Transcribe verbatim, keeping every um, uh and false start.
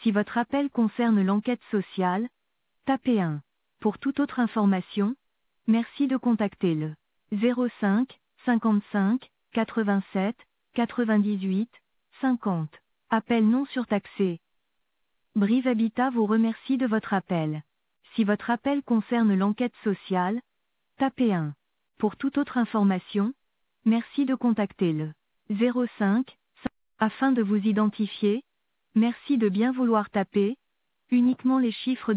Si votre appel concerne l'enquête sociale, tapez un. Pour toute autre information, merci de contacter le zéro cinq, cinquante-cinq, quatre-vingt-sept, quatre-vingt-dix-huit, cinquante. Appel non surtaxé. Brive Habitat vous remercie de votre appel. Si votre appel concerne l'enquête sociale, tapez un. Pour toute autre information, merci de contacter le zéro cinq. Afin de vous identifier, merci de bien vouloir taper uniquement les chiffres